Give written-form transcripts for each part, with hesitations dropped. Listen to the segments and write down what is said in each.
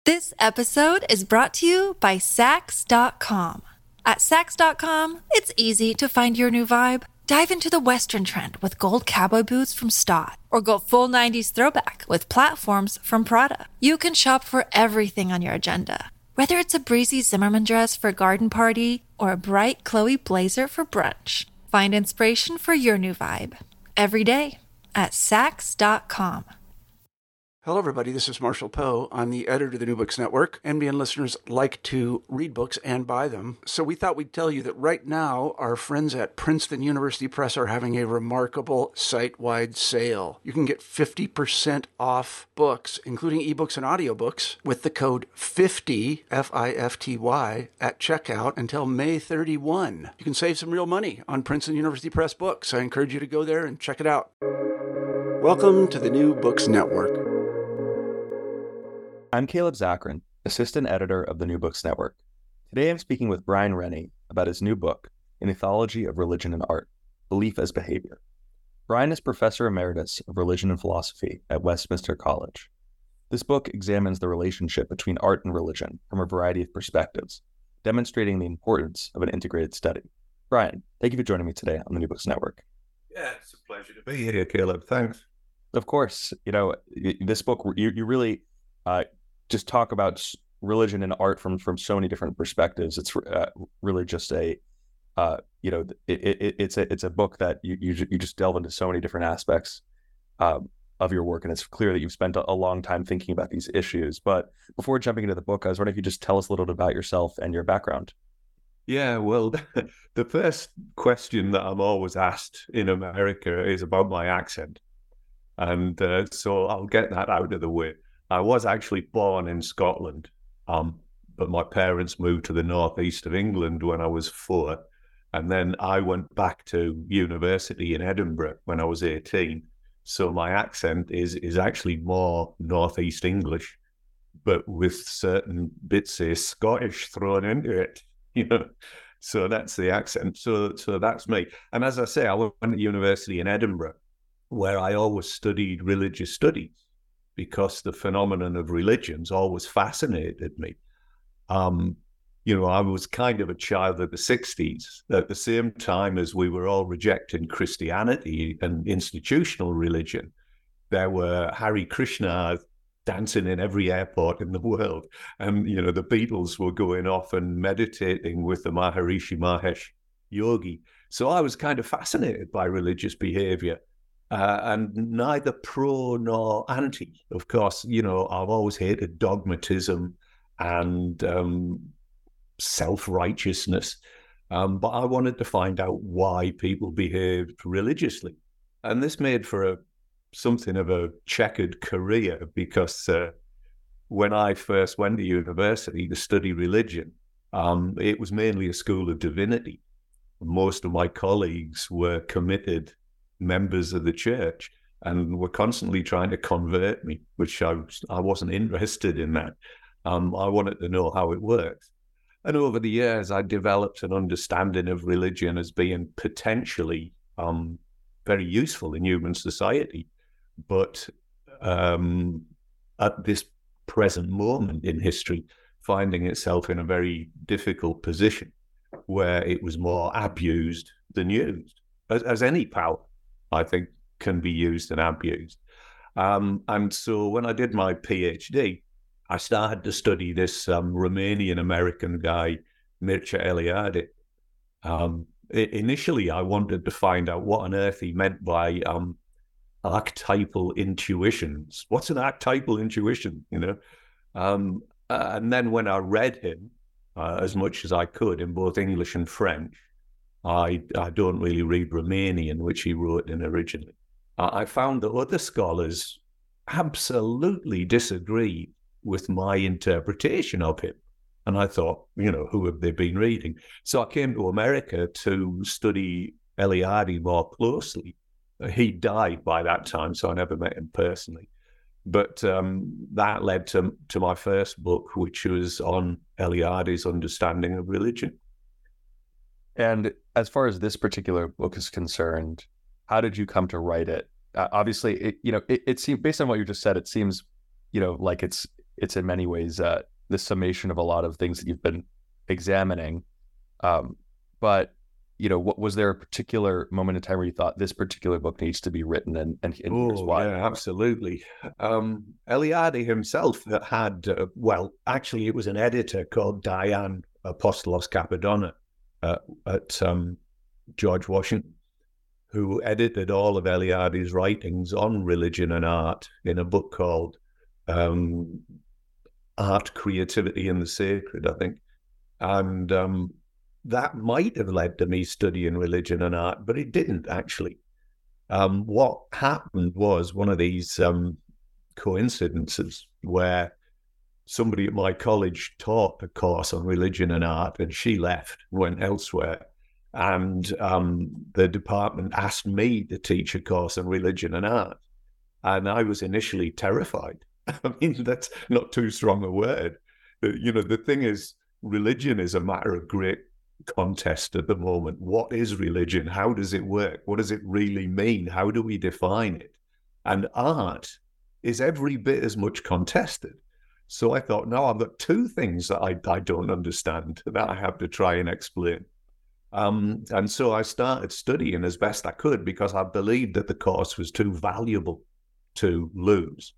This episode is brought to you by Sax.com. At Sax.com, it's easy to find your new vibe. Dive into the Western trend with gold cowboy boots from Stott, or go full 90s throwback with platforms from Prada. You can shop for everything on your agenda, whether it's a breezy Zimmermann dress for a garden party or a bright Chloe blazer for brunch. Find inspiration for your new vibe every day at Sax.com. Hello, everybody. This is Marshall Poe. I'm the editor of the New Books Network. NBN listeners like to read books and buy them. So we thought we'd tell you that right now, our friends at Princeton University Press are having a remarkable site-wide sale. You can get 50% off books, including ebooks and audiobooks, with the code 50, F-I-F-T-Y, at checkout until May 31. You can save some real money on Princeton University Press books. I encourage you to go there and check it out. Welcome to the New Books Network. I'm Caleb Zachrin, assistant editor of the New Books Network. Today I'm speaking with Brian Rennie about his new book, An Ethology of Religion and Art, Belief as Behavior. Brian is Professor Emeritus of Religion and Philosophy at Westminster College. This book examines the relationship between art and religion from a variety of perspectives, demonstrating the importance of an integrated study. Brian, thank you for joining me today on the New Books Network. Yeah, it's a pleasure to be here, Caleb. Thanks. Of course, this book, you really just talk about religion and art from so many different perspectives. It's really just it's a book that you just delve into so many different aspects of your work, and it's clear that you've spent a long time thinking about these issues. But before jumping into the book, I was wondering if you just tell us a little bit about yourself and your background. Yeah, well, the first question that I'm always asked in America is about my accent, and so I'll get that out of the way. I was actually born in Scotland, but my parents moved to the northeast of England when I was 4, and then I went back to university in Edinburgh when I was 18. So my accent is actually more northeast English, but with certain bits of Scottish thrown into it, So that's the accent. So that's me. And as I say, I went to university in Edinburgh, where I always studied religious studies, because the phenomenon of religions always fascinated me. I was kind of a child of the 60s, at the same time as we were all rejecting Christianity and institutional religion. There were Hare Krishna dancing in every airport in the world. And, the Beatles were going off and meditating with the Maharishi Mahesh Yogi. So I was kind of fascinated by religious behavior. And neither pro nor anti. Of course, I've always hated dogmatism and self-righteousness. But I wanted to find out why people behaved religiously. And this made for something of a checkered career, because when I first went to university to study religion, it was mainly a school of divinity. Most of my colleagues were committed members of the church and were constantly trying to convert me, which I wasn't interested in that. I wanted to know how it works. And over the years, I developed an understanding of religion as being potentially very useful in human society. But at this present moment in history, finding itself in a very difficult position where it was more abused than used, as any power, I think, can be used and abused. And so when I did my PhD, I started to study this Romanian-American guy, Mircea Eliade. Initially, I wanted to find out what on earth he meant by archetypal intuitions. What's an archetypal intuition, And then when I read him, as much as I could in both English and French, I don't really read Romanian, which he wrote in originally. I found that other scholars absolutely disagreed with my interpretation of him. And I thought, who have they been reading? So I came to America to study Eliade more closely. He died by that time, so I never met him personally. But that led to my first book, which was on Eliade's understanding of religion. And as far as this particular book is concerned, how did you come to write it? Obviously, it seems, based on what you just said, it seems, like it's it's in many ways the summation of a lot of things that you've been examining. But what was there a particular moment in time where you thought this particular book needs to be written, and here's why? Yeah, absolutely. Eliade himself had, actually, it was an editor called Diane Apostolos Kappadonna at George Washington, who edited all of Eliade's writings on religion and art in a book called Art, Creativity, and the Sacred, I think. And that might have led to me studying religion and art, but it didn't actually. What happened was one of these coincidences where somebody at my college taught a course on religion and art, and she left, went elsewhere. And the department asked me to teach a course on religion and art. And I was initially terrified. I mean, that's not too strong a word. The thing is, religion is a matter of great contest at the moment. What is religion? How does it work? What does it really mean? How do we define it? And art is every bit as much contested. So I thought, no, I've got two things that I don't understand that I have to try and explain. And so I started studying as best I could because I believed that the course was too valuable to lose.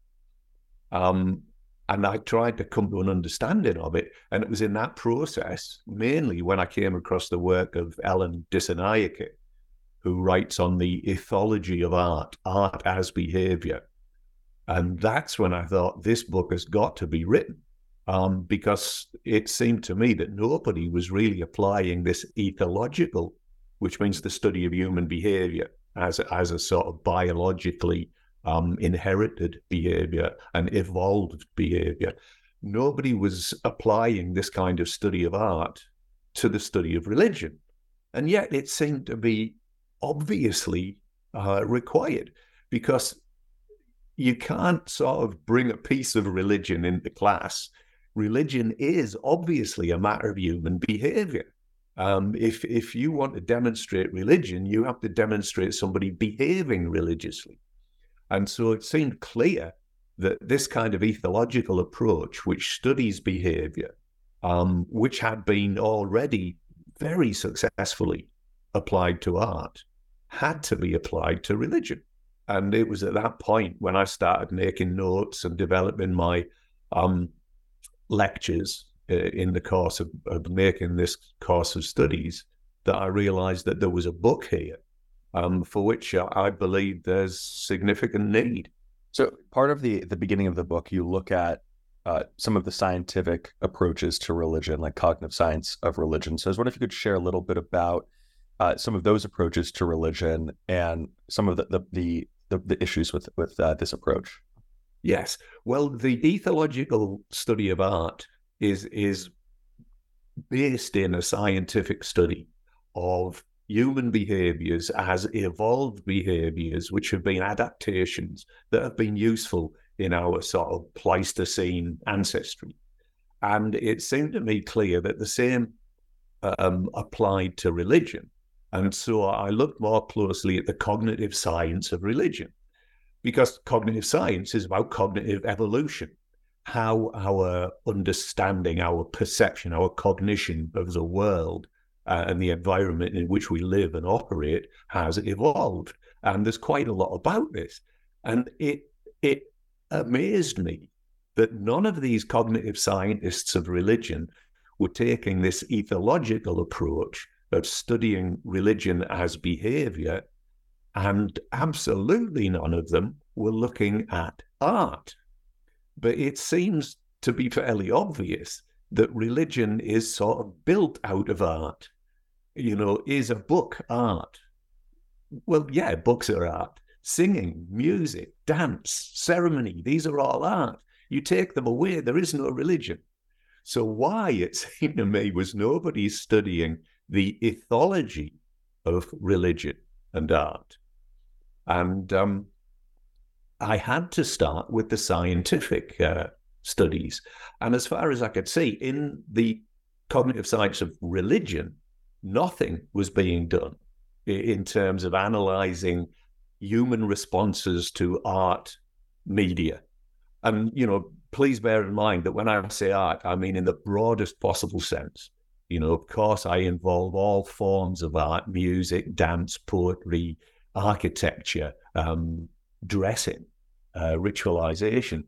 And I tried to come to an understanding of it. And it was in that process, mainly when I came across the work of Ellen Dissanayake, who writes on the ethology of art, art as behavior. And that's when I thought this book has got to be written, because it seemed to me that nobody was really applying this ethological, which means the study of human behavior, as a sort of biologically inherited behavior and evolved behavior. Nobody was applying this kind of study of art to the study of religion. And yet it seemed to be obviously required, because you can't sort of bring a piece of religion into class. Religion is obviously a matter of human behavior. If you want to demonstrate religion, you have to demonstrate somebody behaving religiously. And so it seemed clear that this kind of ethological approach, which studies behavior, which had been already very successfully applied to art, had to be applied to religion. And it was at that point when I started making notes and developing my lectures in the course of making this course of studies that I realized that there was a book here for which I believe there's significant need. So part of the beginning of the book, you look at some of the scientific approaches to religion, like cognitive science of religion. So I was wondering if you could share a little bit about some of those approaches to religion and some of the issues with this approach. Yes. Well, the ethological study of art is based in a scientific study of human behaviors as evolved behaviors, which have been adaptations that have been useful in our sort of Pleistocene ancestry. And it seemed to me clear that the same applied to religion. And so I looked more closely at the cognitive science of religion, because cognitive science is about cognitive evolution, how our understanding, our perception, our cognition of the world and the environment in which we live and operate has evolved. And there's quite a lot about this. And it amazed me that none of these cognitive scientists of religion were taking this ethological approach of studying religion as behavior, and absolutely none of them were looking at art. But it seems to be fairly obvious that religion is sort of built out of art. Is a book art? Well, yeah, books are art. Singing, music, dance, ceremony, these are all art. You take them away, there is no religion. So why, it seemed to me, was nobody studying the ethology of religion and art? And I had to start with the scientific studies. And as far as I could see, in the cognitive science of religion, nothing was being done in terms of analyzing human responses to art media. And, please bear in mind that when I say art, I mean in the broadest possible sense. Of course, I involve all forms of art: music, dance, poetry, architecture, dressing, ritualization.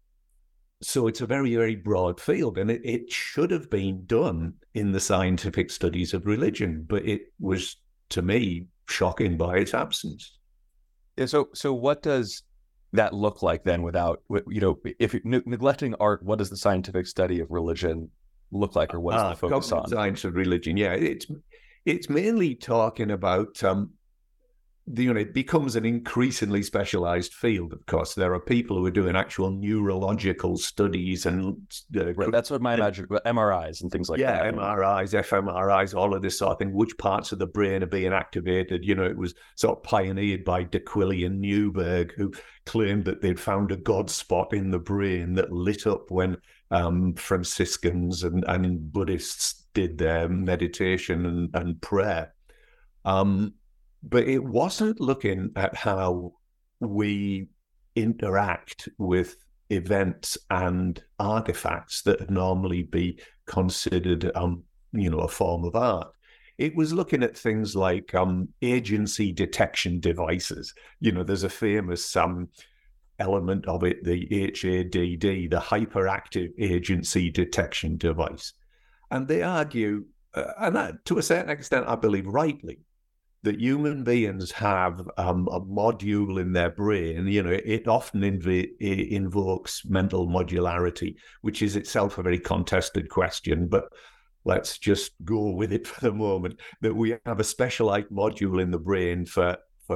So it's a very, very broad field, and it should have been done in the scientific studies of religion, but it was, to me, shocking by its absence. Yeah, so what does that look like then without, if you're neglecting art, what does the scientific study of religion look like, or what is the focus on? Science of religion, yeah. It's mainly talking about, it becomes an increasingly specialized field, of course. There are people who are doing actual neurological studies and... right, that's what my imagine, MRIs and things like that. Yeah, MRIs, fMRIs, all of this sort of thing. Which parts of the brain are being activated? It was sort of pioneered by de Quilly and Newberg, who claimed that they'd found a God spot in the brain that lit up when Franciscans and Buddhists did their meditation and prayer. But it wasn't looking at how we interact with events and artifacts that would normally be considered, a form of art. It was looking at things like agency detection devices. There's a famous element of it, the HADD, the hyperactive agency detection device. And they argue, and that, to a certain extent, I believe rightly, that human beings have a module in their brain. It often invokes mental modularity, which is itself a very contested question, but let's just go with it for the moment, that we have a specialized module in the brain for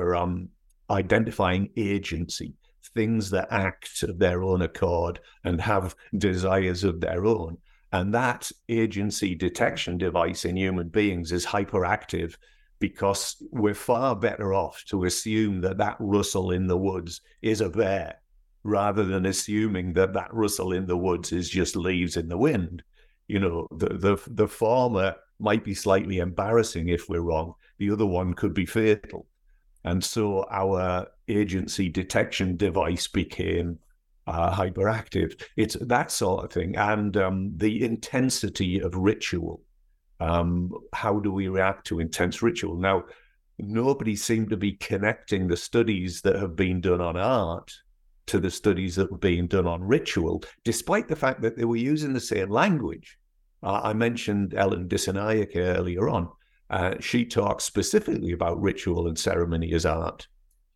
identifying agency, things that act of their own accord and have desires of their own. And that agency detection device in human beings is hyperactive, because we're far better off to assume that rustle in the woods is a bear, rather than assuming that rustle in the woods is just leaves in the wind. The former might be slightly embarrassing if we're wrong. The other one could be fatal. And so our agency detection device became hyperactive. It's that sort of thing. And the intensity of ritual. How do we react to intense ritual? Now, nobody seemed to be connecting the studies that have been done on art to the studies that were being done on ritual, despite the fact that they were using the same language. I mentioned Ellen Dissanayake earlier on. She talks specifically about ritual and ceremony as art.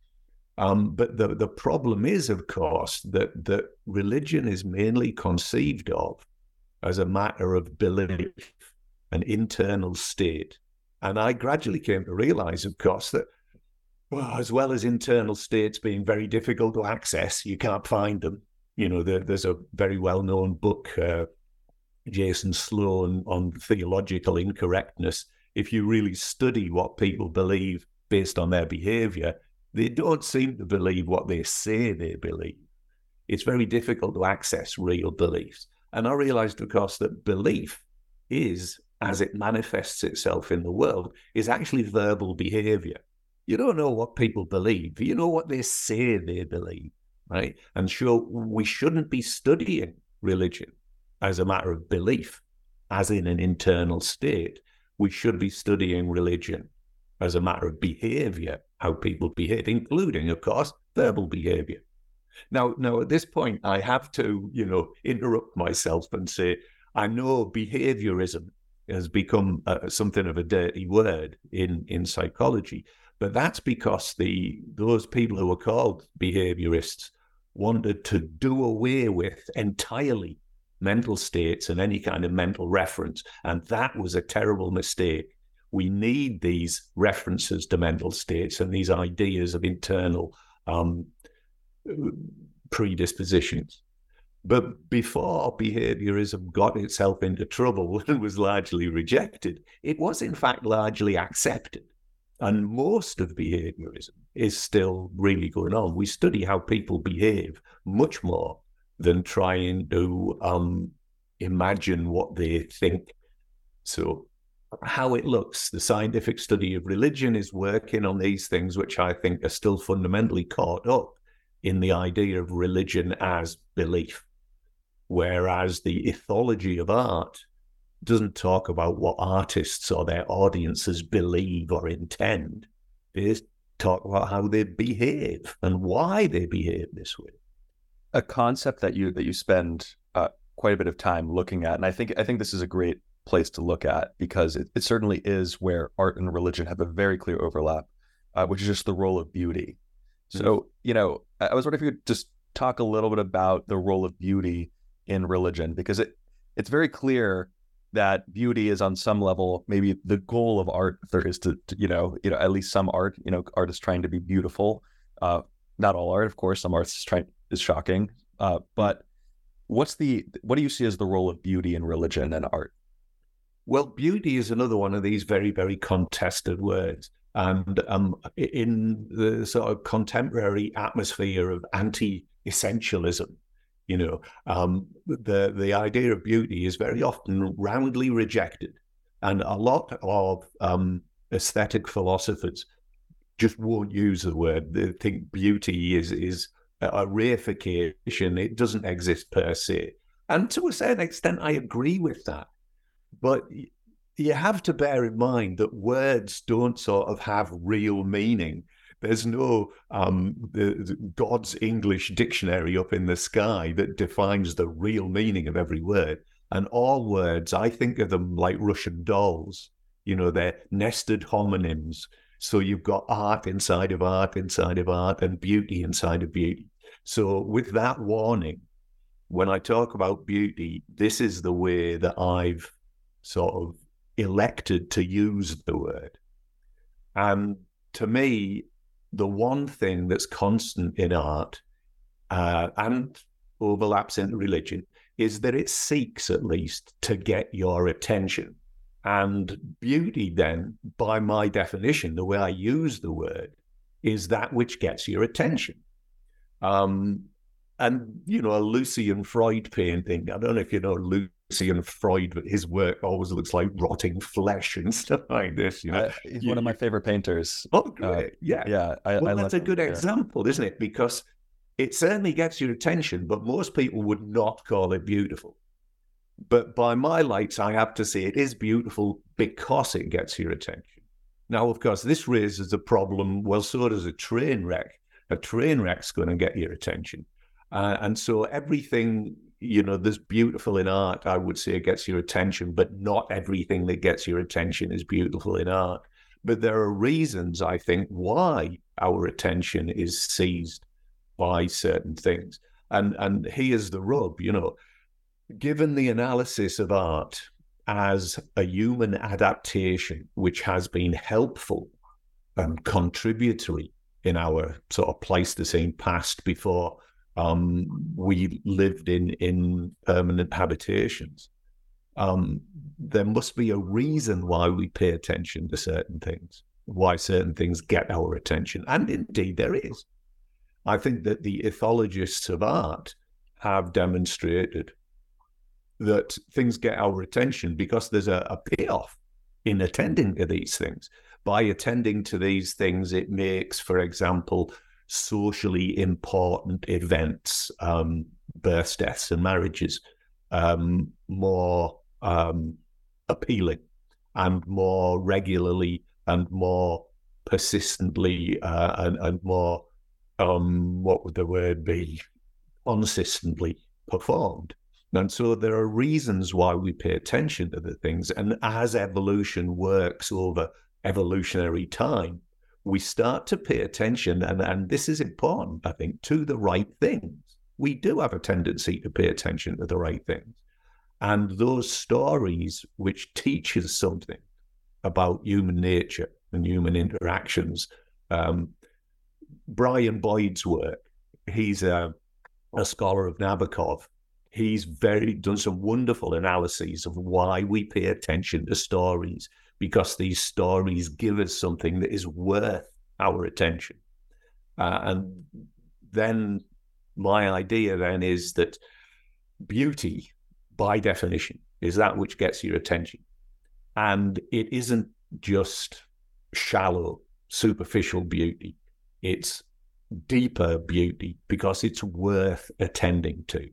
But the problem is, of course, that religion is mainly conceived of as a matter of belief, an internal state. And I gradually came to realize, of course, that as well as internal states being very difficult to access, you can't find them. There's a very well-known book, Jason Sloan, on theological incorrectness. If you really study what people believe based on their behavior, they don't seem to believe what they say they believe. It's very difficult to access real beliefs. And I realized, of course, that belief is, as it manifests itself in the world, is actually verbal behavior. You don't know what people believe. You know what they say they believe, right? And sure, we shouldn't be studying religion as a matter of belief, as in an internal state. We should be studying religion as a matter of behavior, how people behave, including, of course, verbal behavior. Now, at this point, I have to, interrupt myself and say, I know behaviorism has become something of a dirty word in psychology, but that's because those people who were called behaviorists wanted to do away with entirely mental states and any kind of mental reference, and that was a terrible mistake. We need these references to mental states and these ideas of internal predispositions. But before behaviorism got itself into trouble and was largely rejected, it was in fact largely accepted. And most of behaviorism is still really going on. We study how people behave much more than trying to imagine what they think. So how it looks, the scientific study of religion is working on these things, which I think are still fundamentally caught up in the idea of religion as belief. whereas the ethology of art doesn't talk about what artists or their audiences believe or intend. They talk about how they behave and why they behave this way. A concept that you spend quite a bit of time looking at, and I think this is a great place to look at, because it certainly is where art and religion have a very clear overlap, which is just the role of beauty. So, I was wondering if you could just talk a little bit about the role of beauty in religion, because it's very clear that beauty is on some level maybe the goal of art. If there is to at least some art, art is trying to be beautiful. Not all art, of course. Some art is shocking. But what do you see as the role of beauty in religion and art? Well, beauty is another one of these very, very contested words. And in the sort of contemporary atmosphere of anti-essentialism, the idea of beauty is very often roundly rejected. And a lot of aesthetic philosophers just won't use the word. They think beauty is a reification. It doesn't exist per se. And to a certain extent, I agree with that. But you have to bear in mind that words don't sort of have real meaning. There's no God's English dictionary up in the sky that defines the real meaning of every word. And all words, I think of them like Russian dolls. They're nested homonyms. So you've got art inside of art, inside of art, and beauty inside of beauty. So with that warning, when I talk about beauty, this is the way that I've sort of elected to use the word. And to me, the one thing that's constant in art and overlaps in religion is that it seeks at least to get your attention. And beauty then, by my definition, the way I use the word, is that which gets your attention. And, a Lucian Freud painting, I don't know if you know Lucian Freud, but his work always looks like rotting flesh and stuff like this. He's one of my favorite painters. Oh, great. Yeah. Yeah. That's a good example, isn't it? Because it certainly gets your attention, but most people would not call it beautiful. But by my lights, I have to say it is beautiful because it gets your attention. Now, of course, this raises a problem. Well, so does a train wreck. A train wreck's going to get your attention. And so everything, that's beautiful in art, I would say gets your attention, but not everything that gets your attention is beautiful in art. But there are reasons, I think, why our attention is seized by certain things. And here's the rub, given the analysis of art as a human adaptation, which has been helpful and contributory in our sort of Pleistocene past before we lived in permanent habitations, there must be a reason why we pay attention to certain things, why certain things get our attention. And indeed there is. I think that the ethologists of art have demonstrated that things get our attention because there's a payoff in attending to these things. By attending to these things, it makes, for example, socially important events, births, deaths, and marriages, more appealing and more regularly and more persistently and more, what would the word be, consistently performed. And so there are reasons why we pay attention to the things. And as evolution works over evolutionary time, we start to pay attention, and this is important, I think, to the right things. We do have a tendency to pay attention to the right things. And those stories which teach us something about human nature and human interactions. Brian Boyd's work, he's a scholar of Nabokov. He's done some wonderful analyses of why we pay attention to stories, because these stories give us something that is worth our attention. And then my idea then is that beauty, by definition, is that which gets your attention. And it isn't just shallow, superficial beauty. It's deeper beauty because it's worth attending to.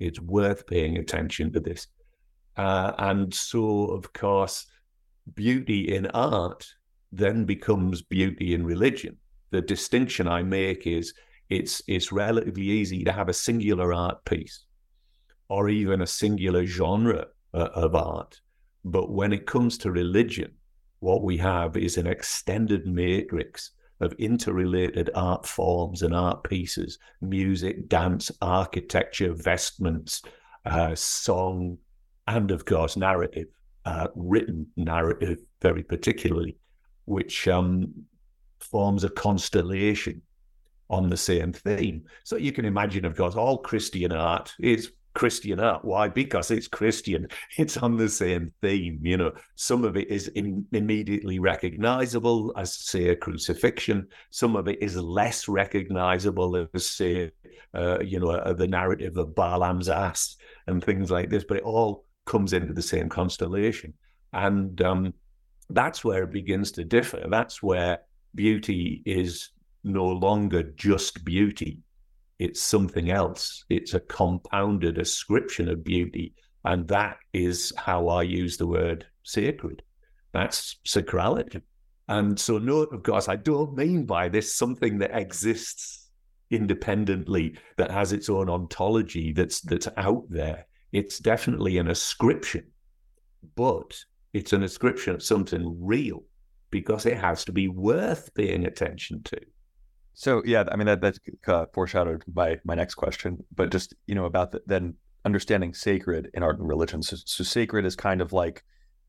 It's worth paying attention to this. And so, of course, beauty in art then becomes beauty in religion. The distinction I make is it's relatively easy to have a singular art piece or even a singular genre of art. But when it comes to religion, what we have is an extended matrix of interrelated art forms and art pieces: music, dance, architecture, vestments, song, and of course narrative, written narrative very particularly, which forms a constellation on the same theme. So you can imagine, of course, all Christian art is Christian art. Why? Because it's Christian. It's on the same theme. You know, some of it is immediately recognizable as, say, a crucifixion. Some of it is less recognizable as, say, the narrative of Balaam's ass and things like this. But it all comes into the same constellation. And that's where it begins to differ. That's where beauty is no longer just beauty. It's something else. It's a compounded ascription of beauty. And that is how I use the word sacred. That's sacrality. And so note, of course, I don't mean by this something that exists independently, that has its own ontology, that's out there. It's definitely an ascription, but it's an ascription of something real, because it has to be worth paying attention to. So yeah, I mean that's foreshadowed by my next question, but just about then understanding sacred in art and religion. So sacred is kind of like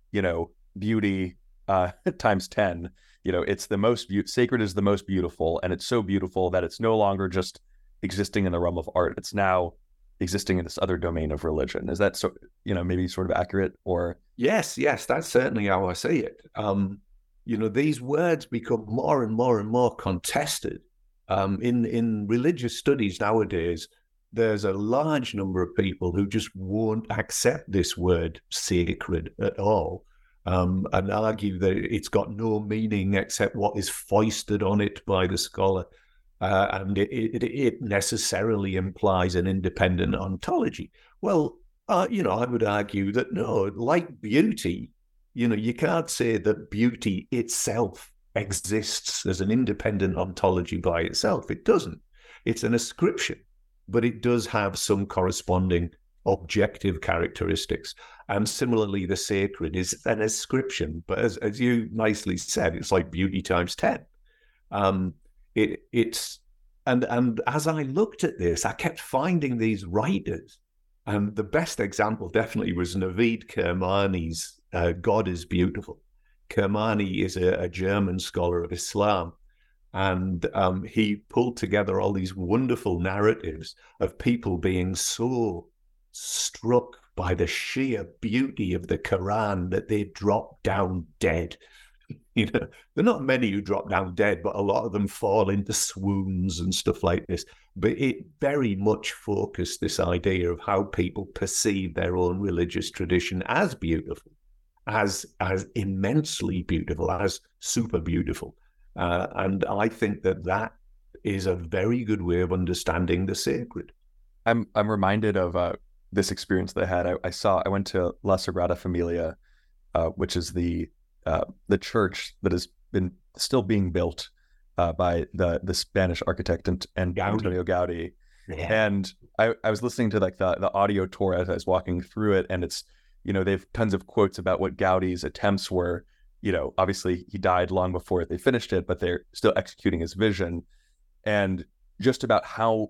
beauty times 10. It's the most sacred is the most beautiful, and it's so beautiful that it's no longer just existing in the realm of art. It's now existing in this other domain of religion. Is that maybe sort of accurate? Or yes, that's certainly how I see it. These words become more and more and more contested. In religious studies nowadays, there's a large number of people who just won't accept this word sacred at all, and argue that it's got no meaning except what is foisted on it by the scholar, and it necessarily implies an independent ontology. Well, I would argue that no, like beauty, you can't say that beauty itself exists as an independent ontology by itself. It doesn't. It's an ascription, but it does have some corresponding objective characteristics. And similarly, the sacred is an ascription, but as you nicely said, it's like beauty times 10. And as I looked at this, I kept finding these writers, and the best example definitely was Navid Kermani's God is Beautiful. Kermani is a German scholar of Islam, and he pulled together all these wonderful narratives of people being so struck by the sheer beauty of the Quran that they drop down dead. There are not many who drop down dead, but a lot of them fall into swoons and stuff like this. But it very much focused this idea of how people perceive their own religious tradition as beautiful, as immensely beautiful, as super beautiful. And I think that is a very good way of understanding the sacred. I'm reminded of this experience that I had. I went to La Sagrada Familia, which is the church that has been still being built by the Spanish architect and Antonio Gaudi. Yeah. And I was listening to like the audio tour as I was walking through it, and it's they have tons of quotes about what Gaudi's attempts were. Obviously he died long before they finished it, but they're still executing his vision, and just about how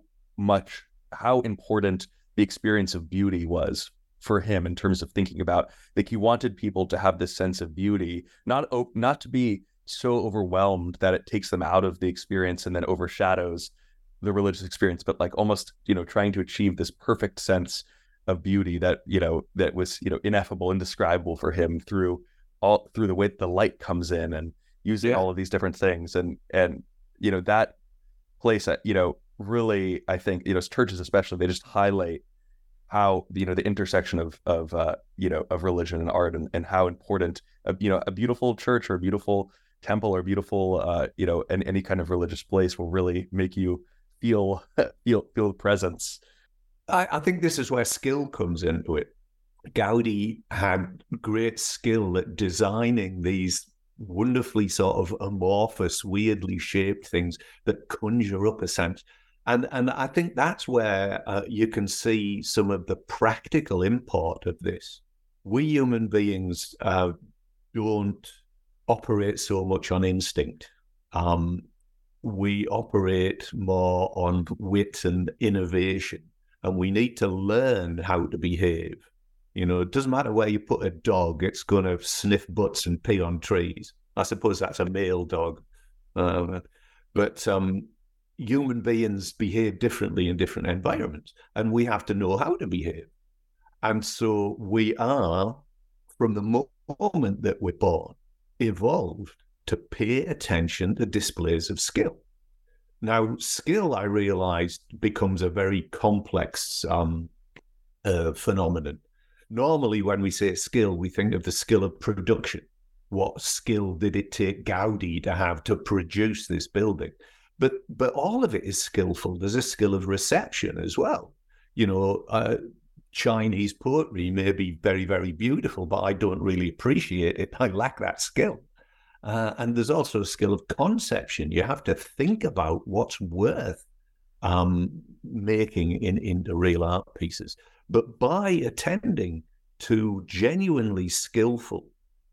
important the experience of beauty was for him in terms of thinking about, like, he wanted people to have this sense of beauty, not to be so overwhelmed that it takes them out of the experience and then overshadows the religious experience, but like almost, trying to achieve this perfect sense of beauty that, that was, ineffable, indescribable for him through the way the light comes in and using all of these different things. And that place, really, I think, churches especially, they just highlight how, the intersection of religion and art and how important, a beautiful church or a beautiful temple or beautiful, and any kind of religious place will really make you feel the presence. I think this is where skill comes into it. Gaudi had great skill at designing these wonderfully sort of amorphous, weirdly shaped things that conjure up a sense. And I think that's where you can see some of the practical import of this. We human beings don't operate so much on instinct. We operate more on wit and innovation, and we need to learn how to behave. You know, it doesn't matter where you put a dog, it's going to sniff butts and pee on trees. I suppose that's a male dog. But human beings behave differently in different environments, and we have to know how to behave. And so we are, from the moment that we're born, evolved to pay attention to displays of skill. Now, skill, I realized, becomes a very complex phenomenon. Normally, when we say skill, we think of the skill of production. What skill did it take Gaudi to have to produce this building? But all of it is skillful. There's a skill of reception as well. You know, Chinese poetry may be very, very beautiful, but I don't really appreciate it. I lack that skill. And there's also a skill of conception. You have to think about what's worth making into real art pieces. But by attending to genuinely skillful,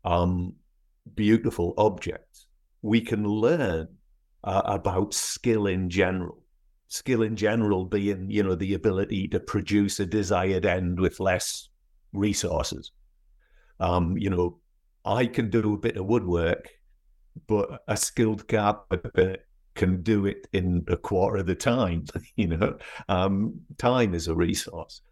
beautiful objects, we can learn about skill in general. Skill in general being, you know, the ability to produce a desired end with less resources. You know, I can do a bit of woodwork, but a skilled carpenter can do it in a quarter of the time. You know, time is a resource.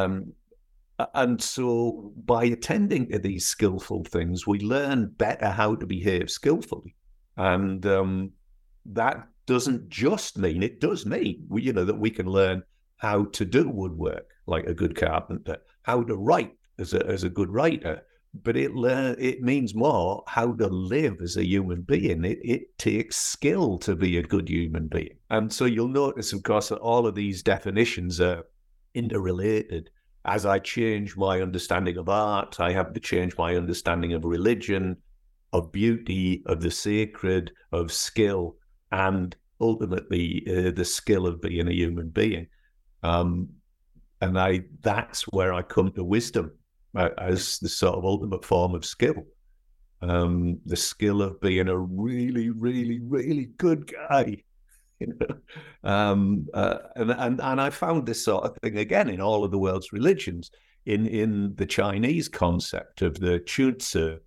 And so by attending to these skillful things, we learn better how to behave skillfully. And that doesn't just mean, it does mean, you know, that we can learn how to do woodwork like a good carpenter, how to write as a good writer, but it means more how to live as a human being. It takes skill to be a good human being. And so you'll notice, of course, that all of these definitions are interrelated. As I change my understanding of art, I have to change my understanding of religion, of beauty, of the sacred, of skill, and ultimately the skill of being a human being. And that's where I come to wisdom as the sort of ultimate form of skill. The skill of being a really, really, really good guy. You know? And I found this sort of thing again in all of the world's religions, in the Chinese concept of the Chunzi,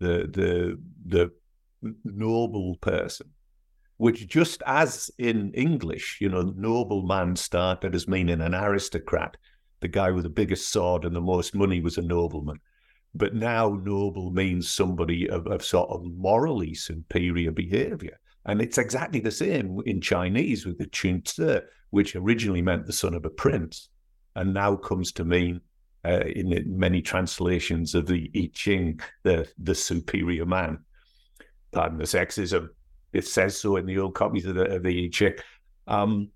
the noble person, which just as in English, you know, nobleman started as meaning an aristocrat. The guy with the biggest sword and the most money was a nobleman. But now noble means somebody of sort of morally superior behavior. And it's exactly the same in Chinese with the Chunzi, which originally meant the son of a prince, and now comes to mean, in many translations of the I Ching, the superior man. Pardon the sexism. It says so in the old copies of the I Ching.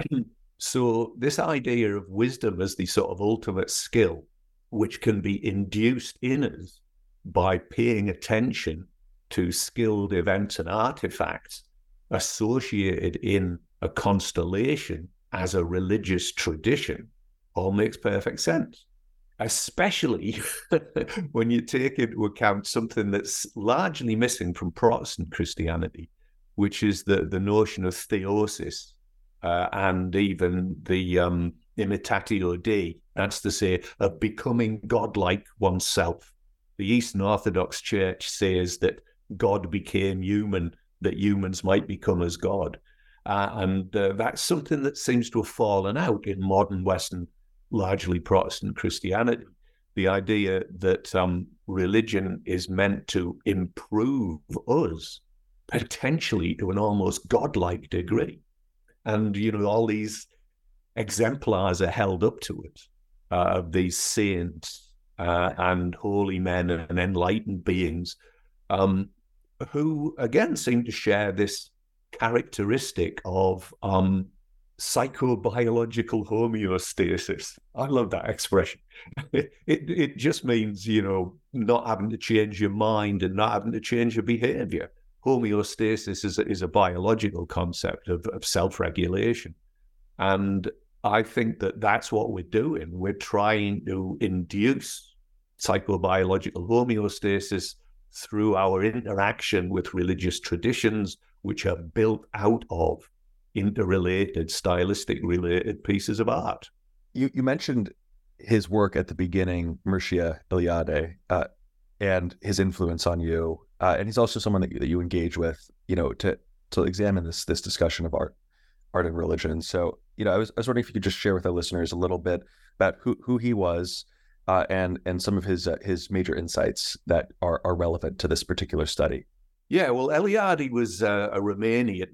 So this idea of wisdom as the sort of ultimate skill, which can be induced in us by paying attention to skilled events and artifacts associated in a constellation as a religious tradition, all makes perfect sense. Especially when you take into account something that's largely missing from Protestant Christianity, which is the notion of theosis and even the imitatio Dei, that's to say, of becoming godlike oneself. The Eastern Orthodox Church says that God became human, that humans might become as God. And that's something that seems to have fallen out in modern Western, largely Protestant Christianity. The idea that religion is meant to improve us, potentially to an almost godlike degree. And, you know, all these exemplars are held up to it, of these saints and holy men and enlightened beings, who, again, seem to share this characteristic of psychobiological homeostasis. I love that expression. It just means, not having to change your mind and not having to change your behavior. Homeostasis is a biological concept of self-regulation. And I think that that's what we're doing. We're trying to induce psychobiological homeostasis through our interaction with religious traditions, which are built out of interrelated, stylistic related pieces of art. You mentioned his work at the beginning, Mircea Eliade, and his influence on you. And he's also someone that you engage with, to examine this discussion of art and religion. So, I was wondering if you could just share with our listeners a little bit about who he was, and some of his major insights that are relevant to this particular study. Yeah, well, Eliade was a Romanian,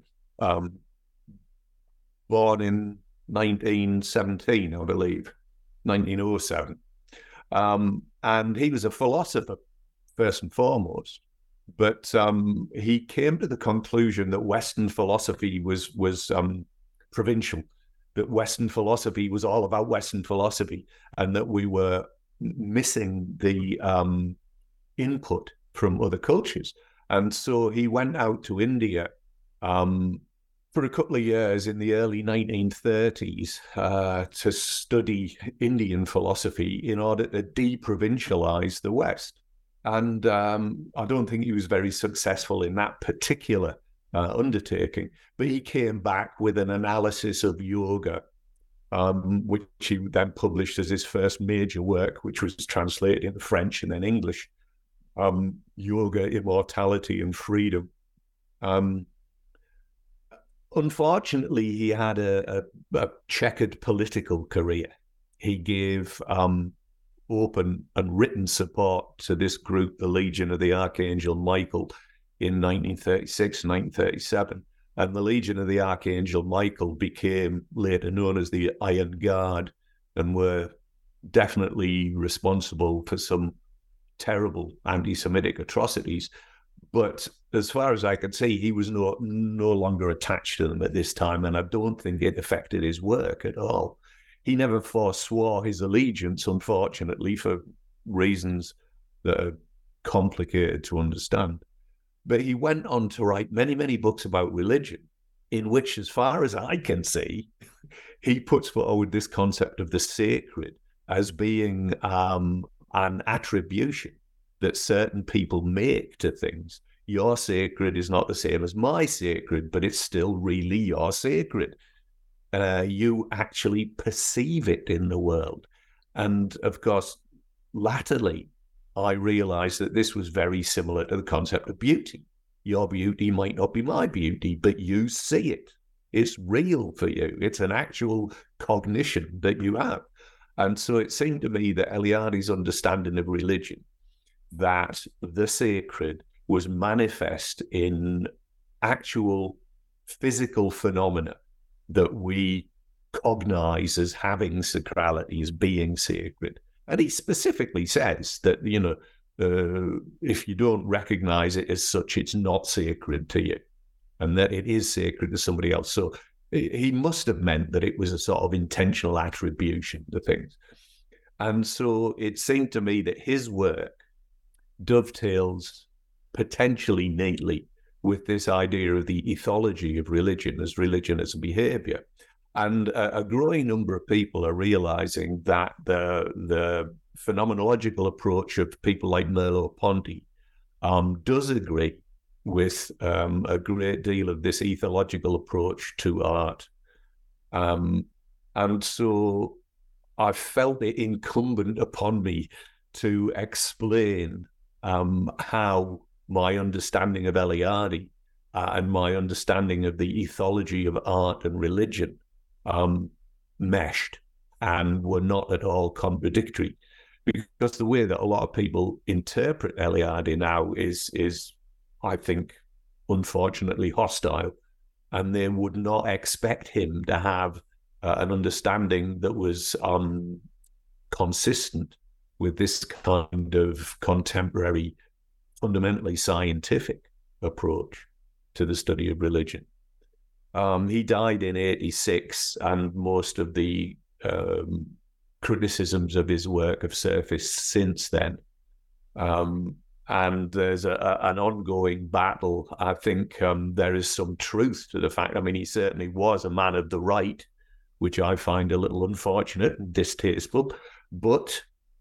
born in 1917, I believe, 1907. And he was a philosopher, first and foremost. But he came to the conclusion that Western philosophy was provincial, that Western philosophy was all about Western philosophy, and that we were missing the input from other cultures. And so he went out to India for a couple of years in the early 1930s to study Indian philosophy in order to deprovincialize the West. And I don't think he was very successful in that particular undertaking, but he came back with an analysis of yoga, which he then published as his first major work, which was translated into French and then English, Yoga, Immortality and Freedom. Unfortunately, he had a checkered political career. He gave open and written support to this group, the Legion of the Archangel Michael, in 1936, 1937. And the Legion of the Archangel Michael became later known as the Iron Guard, and were definitely responsible for some terrible anti-Semitic atrocities. But as far as I could see, he was no longer attached to them at this time, and I don't think it affected his work at all. He never forswore his allegiance, unfortunately, for reasons that are complicated to understand. But he went on to write many, many books about religion, in which, as far as I can see, he puts forward this concept of the sacred as being an attribution that certain people make to things. Your sacred is not the same as my sacred, but it's still really your sacred. You actually perceive it in the world. And of course, latterly, I realized that this was very similar to the concept of beauty. Your beauty might not be my beauty, but you see it. It's real for you. It's an actual cognition that you have. And so it seemed to me that Eliade's understanding of religion, that the sacred was manifest in actual physical phenomena that we cognize as having sacrality, as being sacred. And he specifically says that, if you don't recognize it as such, it's not sacred to you, and that it is sacred to somebody else. So he must have meant that it was a sort of intentional attribution to things. And so it seemed to me that his work dovetails potentially neatly with this idea of the ethology of religion as a behavior. And a growing number of people are realizing that the phenomenological approach of people like Merleau-Ponty does agree with a great deal of this ethological approach to art. And so I felt it incumbent upon me to explain how my understanding of Eliade and my understanding of the ethology of art and religion meshed and were not at all contradictory. Because the way that a lot of people interpret Eliade now is, I think, unfortunately hostile, and they would not expect him to have an understanding that was consistent with this kind of contemporary, fundamentally scientific approach to the study of religion. He died in 86, and most of the criticisms of his work have surfaced since then. And there's an ongoing battle. I think there is some truth to the fact. I mean, he certainly was a man of the right, which I find a little unfortunate and distasteful. But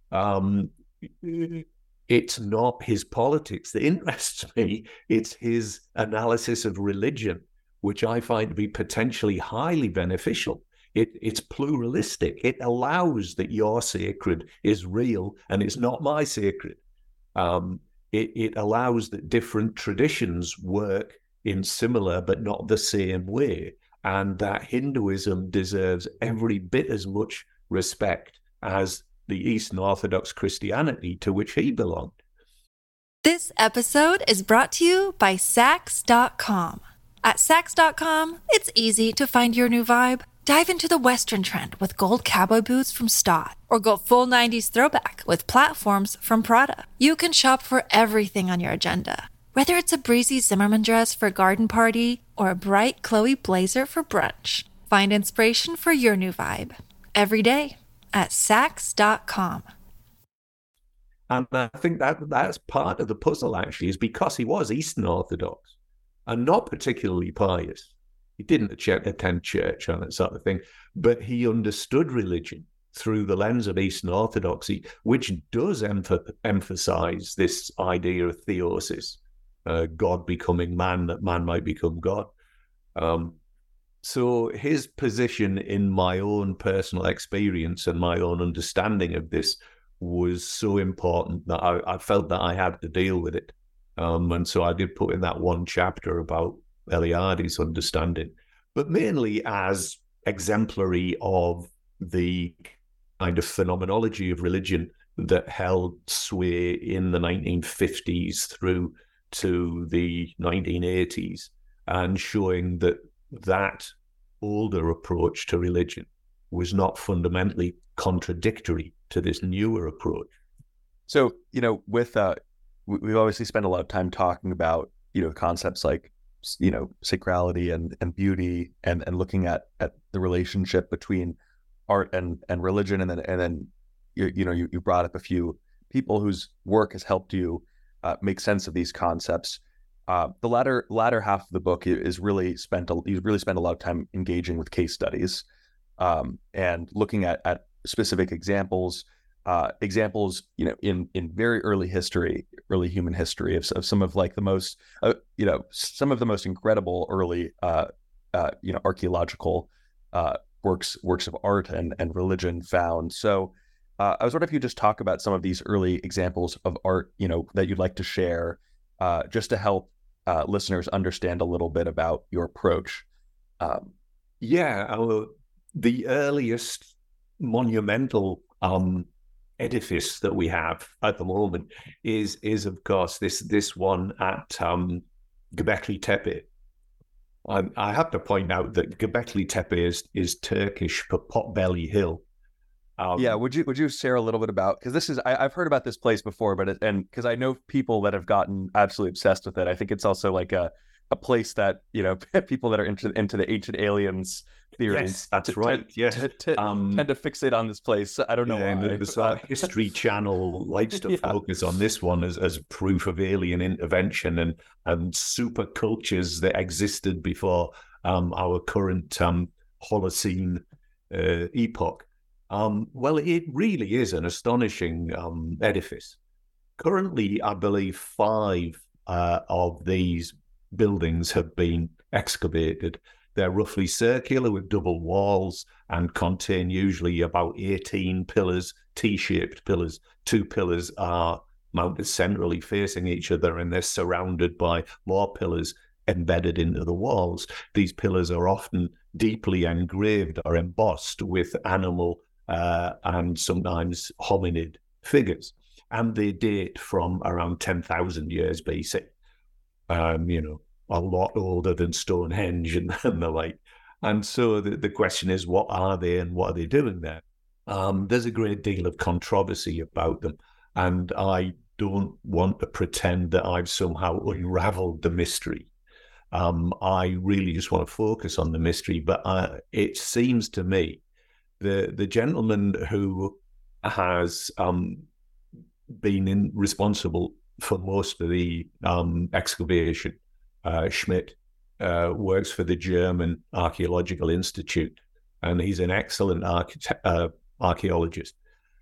it's not his politics that interests me. It's his analysis of religion, which I find to be potentially highly beneficial. It's pluralistic. It allows that your sacred is real and it's not my sacred. It allows that different traditions work in similar but not the same way, and that Hinduism deserves every bit as much respect as the Eastern Orthodox Christianity to which he belonged. This episode is brought to you by Saks.com. At Saks.com, it's easy to find your new vibe. Dive into the Western trend with gold cowboy boots from Stott, or go full 90s throwback with platforms from Prada. You can shop for everything on your agenda, whether it's a breezy Zimmermann dress for a garden party or a bright Chloe blazer for brunch. Find inspiration for your new vibe every day at Saks.com. And I think that's part of the puzzle, actually, is because he was Eastern Orthodox and not particularly pious. He didn't attend church and that sort of thing, but he understood religion through the lens of Eastern Orthodoxy, which does emphasize this idea of theosis, God becoming man, that man might become God. So his position in my own personal experience and my own understanding of this was so important that I felt that I had to deal with it. And so I did put in that one chapter about Eliade's understanding, but mainly as exemplary of the kind of phenomenology of religion that held sway in the 1950s through to the 1980s, and showing that older approach to religion was not fundamentally contradictory to this newer approach. So, with we've obviously spent a lot of time talking about, concepts like, sacrality and beauty and looking at the relationship between art and religion. And then you brought up a few people whose work has helped you make sense of these concepts. The latter half of the book is you've really spent a lot of time engaging with case studies and looking at specific examples, in very early human history of some of like the most, some of the most incredible early, archaeological works of art and religion found. So I was wondering if you just talk about some of these early examples of art, that you'd like to share, just to help listeners understand a little bit about your approach. The earliest monumental edifice that we have at the moment is of course this one at Göbekli Tepe. I have to point out that Göbekli Tepe is Turkish for Potbelly Hill. Would you share a little bit about, because this is I've heard about this place before, but because I know people that have gotten absolutely obsessed with it. I think it's also like a place that people that are into the ancient aliens theories. Yes, that's right. Yes, tend to fixate on this place. I don't know why. And the History Channel likes to focus on this one as proof of alien intervention and super cultures that existed before our current Holocene epoch. Well, it really is an astonishing edifice. Currently, I believe 5 of these buildings have been excavated. They're roughly circular with double walls and contain usually about 18 pillars, T-shaped pillars. 2 pillars are mounted centrally facing each other, and they're surrounded by more pillars embedded into the walls. These pillars are often deeply engraved or embossed with animal and sometimes hominid figures. And they date from around 10,000 years BC. A lot older than Stonehenge and the like. And so the question is, what are they and what are they doing there? There's a great deal of controversy about them. And I don't want to pretend that I've somehow unraveled the mystery. I really just want to focus on the mystery. But it seems to me the gentleman who has been responsible for most of the excavation, Schmidt, works for the German Archaeological Institute, and he's an excellent archaeologist.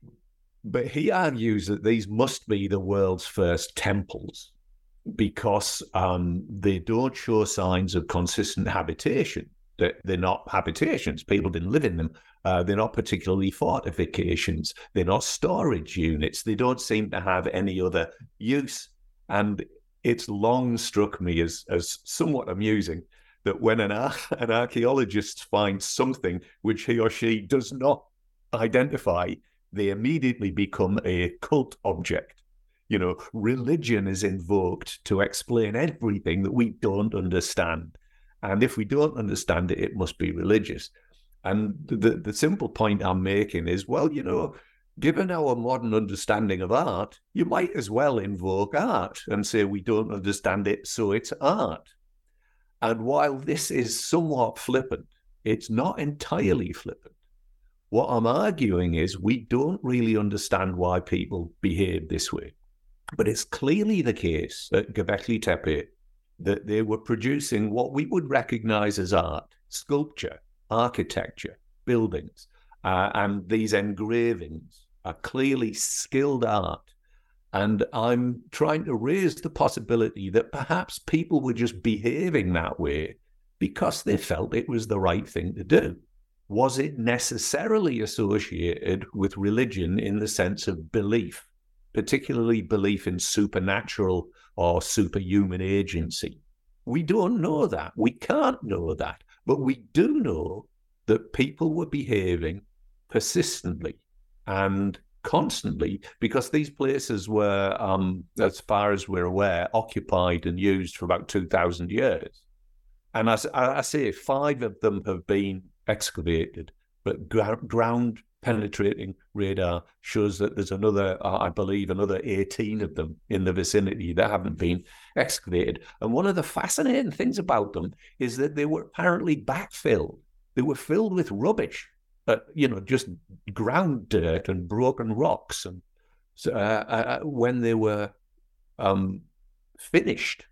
But he argues that these must be the world's first temples because they don't show signs of consistent habitation. They're not habitations. People didn't live in them. They're not particularly fortifications. They're not storage units. They don't seem to have any other use. And it's long struck me as somewhat amusing that when an archaeologist finds something which he or she does not identify, they immediately become a cult object. You know, religion is invoked to explain everything that we don't understand. And if we don't understand it, it must be religious. And the simple point I'm making is, well, you know, given our modern understanding of art, you might as well invoke art and say we don't understand it, so it's art. And while this is somewhat flippant, it's not entirely flippant. What I'm arguing is we don't really understand why people behave this way. But it's clearly the case at Göbekli Tepe that they were producing what we would recognize as art, sculpture, architecture, buildings, and these engravings are clearly skilled art. And I'm trying to raise the possibility that perhaps people were just behaving that way because they felt it was the right thing to do. Was it necessarily associated with religion in the sense of belief, particularly belief in supernatural or superhuman agency? We don't know that. We can't know that. But we do know that people were behaving persistently and constantly because these places were, as far as we're aware, occupied and used for about 2,000 years. And as I say, 5 of them have been excavated, but ground penetrating radar shows that there's another, I believe, another 18 of them in the vicinity that haven't been excavated. And one of the fascinating things about them is that they were apparently backfilled. They were filled with rubbish, just ground dirt and broken rocks. And so, when they were finished,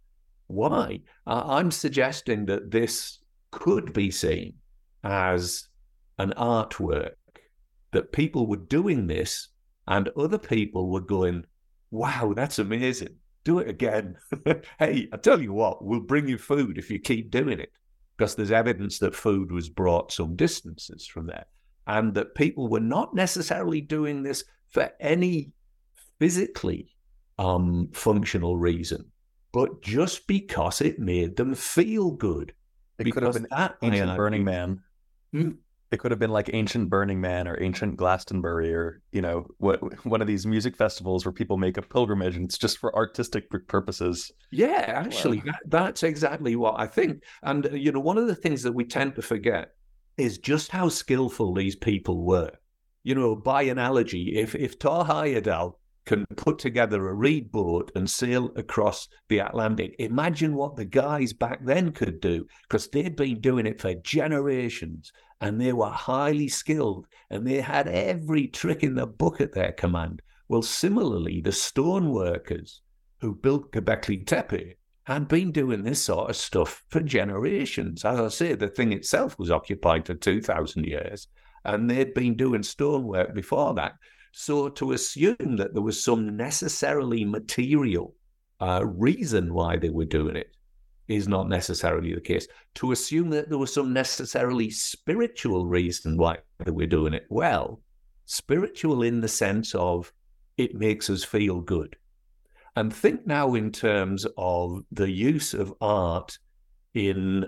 why? I'm suggesting that this could be seen as an artwork, that people were doing this and other people were going, wow, that's amazing. Do it again. Hey, I tell you what, we'll bring you food if you keep doing it, because there's evidence that food was brought some distances from there, and that people were not necessarily doing this for any physically functional reason, but just because it made them feel good. It could have been ancient Burning Man. It could have been like ancient Burning Man or ancient Glastonbury or, one of these music festivals where people make a pilgrimage and it's just for artistic purposes. Yeah, actually, that's exactly what I think. And, one of the things that we tend to forget is just how skillful these people were. By analogy, if Thor Heyerdahl can put together a reed boat and sail across the Atlantic, imagine what the guys back then could do, because they'd been doing it for generations and they were highly skilled and they had every trick in the book at their command. Well, similarly, the stone workers who built Göbekli Tepe had been doing this sort of stuff for generations. As I say, the thing itself was occupied for 2,000 years and they'd been doing stonework before that. So to assume that there was some necessarily material reason why they were doing it is not necessarily the case. To assume that there was some necessarily spiritual reason why they were doing it, well, spiritual in the sense of it makes us feel good. And think now in terms of the use of art in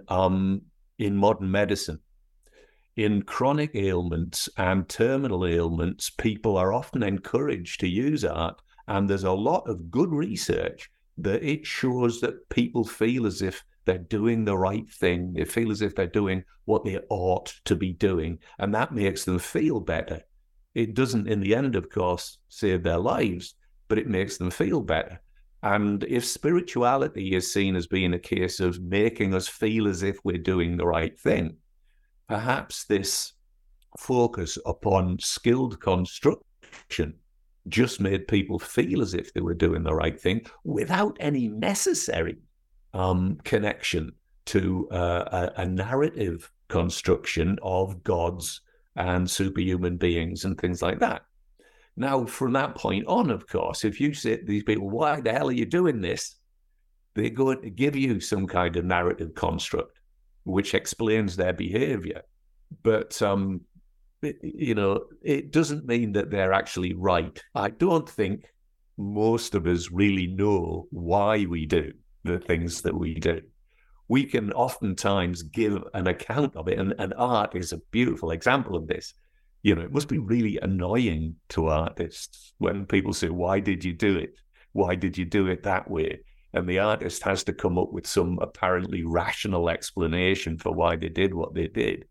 modern medicine. In chronic ailments and terminal ailments, people are often encouraged to use art, and there's a lot of good research that it shows that people feel as if they're doing the right thing. They feel as if they're doing what they ought to be doing, and that makes them feel better. It doesn't, in the end, of course, save their lives, but it makes them feel better. And if spirituality is seen as being a case of making us feel as if we're doing the right thing, perhaps this focus upon skilled construction just made people feel as if they were doing the right thing without any necessary connection to a narrative construction of gods and superhuman beings and things like that. Now, from that point on, of course, if you say to these people, why the hell are you doing this? They're going to give you some kind of narrative construct which explains their behavior. But, it doesn't mean that they're actually right. I don't think most of us really know why we do the things that we do. We can oftentimes give an account of it, and art is a beautiful example of this. It must be really annoying to artists when people say, why did you do it? Why did you do it that way? And the artist has to come up with some apparently rational explanation for why they did what they did.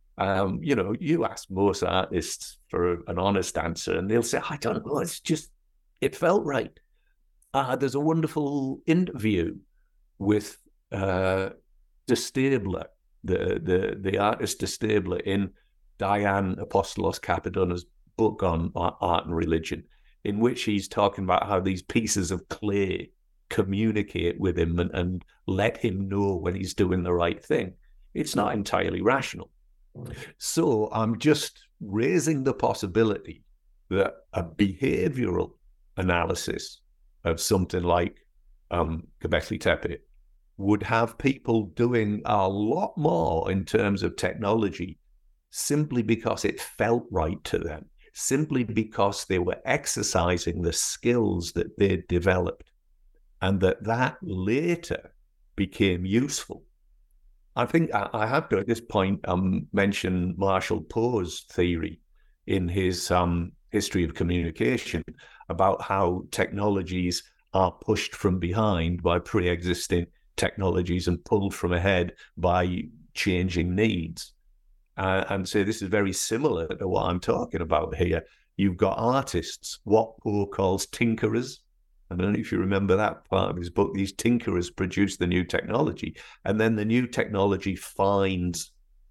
You ask most artists for an honest answer and they'll say, I don't know, it felt right. There's a wonderful interview with De Stabler, the artist De Stabler, in Diane Apostolos Kappadona's book on art and religion, in which he's talking about how these pieces of clay communicate with him and let him know when he's doing the right thing. It's not entirely rational. So I'm just raising the possibility that a behavioral analysis of something like Göbekli Tepe would have people doing a lot more in terms of technology simply because it felt right to them, simply because they were exercising the skills that they'd developed, and that later became useful. I think I have to, at this point, mention Marshall Poe's theory in his History of Communication about how technologies are pushed from behind by pre-existing technologies and pulled from ahead by changing needs. And so this is very similar to what I'm talking about here. You've got artists, what Poe calls tinkerers. I don't know if you remember that part of his book. These tinkerers produce the new technology, and then the new technology finds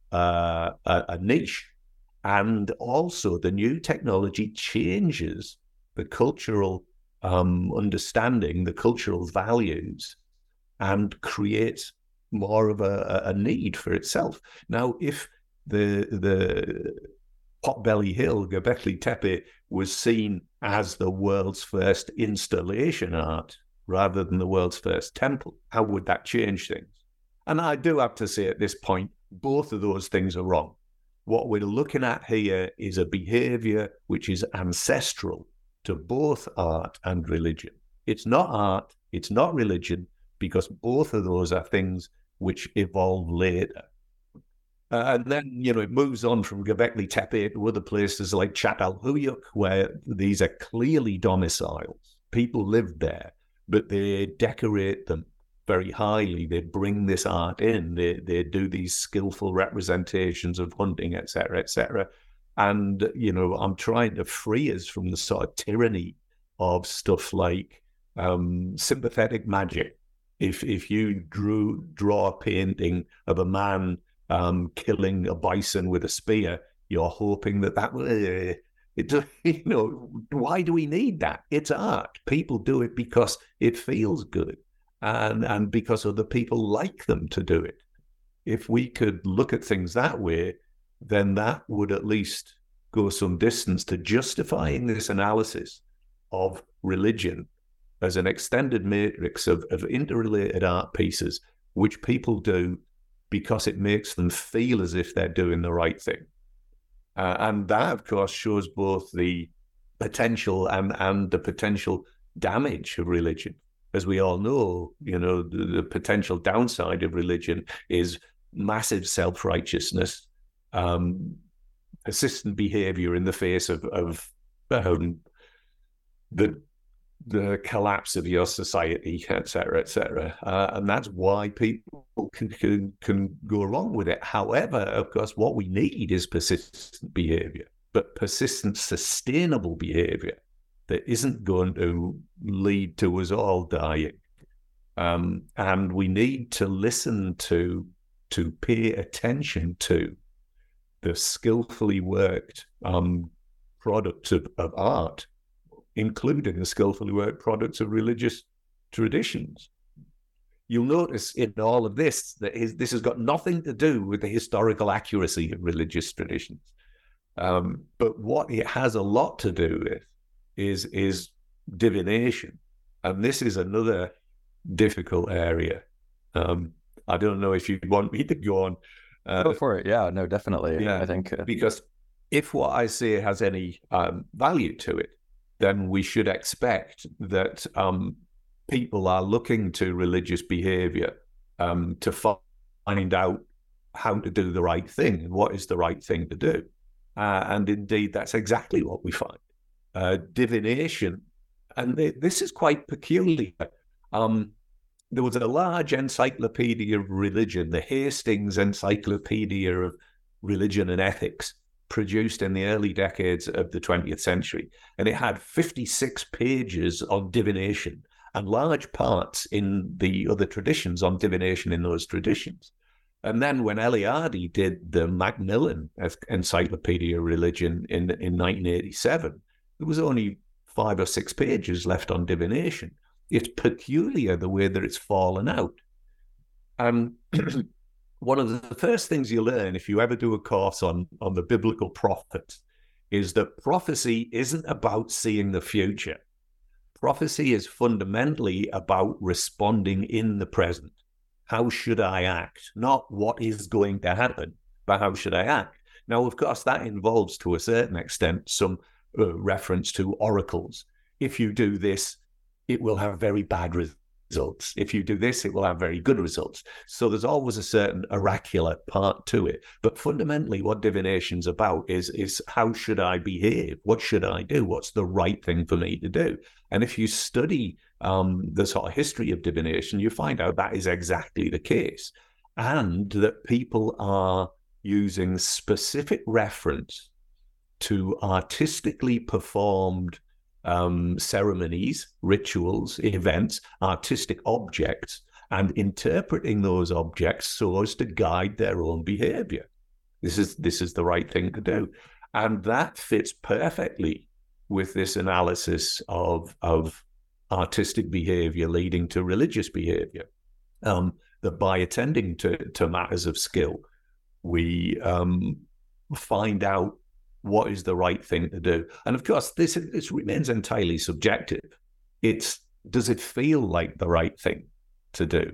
a niche. And also the new technology changes the cultural understanding, the cultural values, and creates more of a need for itself. Now, if the Potbelly Hill, Göbekli Tepe, was seen as the world's first installation art rather than the world's first temple, how would that change things? And I do have to say at this point, both of those things are wrong. What we're looking at here is a behavior which is ancestral to both art and religion. It's not art, it's not religion, because both of those are things which evolve later. And then, it moves on from Göbekli Tepe to other places like Çatalhöyük, where these are clearly domiciles. People live there, but they decorate them very highly. They bring this art in. They do these skillful representations of hunting, etc., etc. And, I'm trying to free us from the sort of tyranny of stuff like sympathetic magic. If you draw a painting of a man killing a bison with a spear, you're hoping that will, why do we need that? It's art. People do it because it feels good and because other people like them to do it. If we could look at things that way, then that would at least go some distance to justifying this analysis of religion as an extended matrix of interrelated art pieces, which people do because it makes them feel as if they're doing the right thing. And that, of course, shows both the potential and the potential damage of religion. As we all know, the potential downside of religion is massive self-righteousness, persistent behavior in the face of the collapse of your society, etc., etc. And that's why people can go along with it. However, of course, what we need is persistent behavior, but persistent, sustainable behavior. that isn't going to lead to us all dying. And we need to listen to pay attention to the skillfully worked products of art, including the skillfully worked products of religious traditions. You'll notice in all of this that this has got nothing to do with the historical accuracy of religious traditions. But what it has a lot to do with is divination. And this is another difficult area. I don't know if you want me to go on. Go for it. Yeah, no, definitely. Yeah, I think because if what I say has any value to it, then we should expect that people are looking to religious behavior to find out how to do the right thing and what is the right thing to do. And indeed, that's exactly what we find. Divination, and this is quite peculiar. There was a large encyclopedia of religion, the Hastings Encyclopedia of Religion and Ethics, produced in the early decades of the 20th century. And it had 56 pages on divination and large parts in the other traditions on divination in those traditions. And then when Eliade did the Macmillan Encyclopedia of Religion in 1987, there was only 5 or 6 pages left on divination. It's peculiar the way that it's fallen out. One of the first things you learn if you ever do a course on the biblical prophets is that prophecy isn't about seeing the future. Prophecy is fundamentally about responding in the present. How should I act? Not what is going to happen, but how should I act? Now, of course, that involves to a certain extent some reference to oracles. If you do this, it will have very bad results. If you do this, it will have very good results. So there's always a certain oracular part to it. But fundamentally, what divination's about is how should I behave? What should I do? What's the right thing for me to do? And if you study the sort of history of divination, you find out that is exactly the case. And that people are using specific reference to artistically performed ceremonies, rituals, events, artistic objects, and interpreting those objects so as to guide their own behavior. This is the right thing to do. And that fits perfectly with this analysis of artistic behavior leading to religious behavior. That by attending to matters of skill, we find out what is the right thing to do. And of course, this remains entirely subjective. Does it feel like the right thing to do?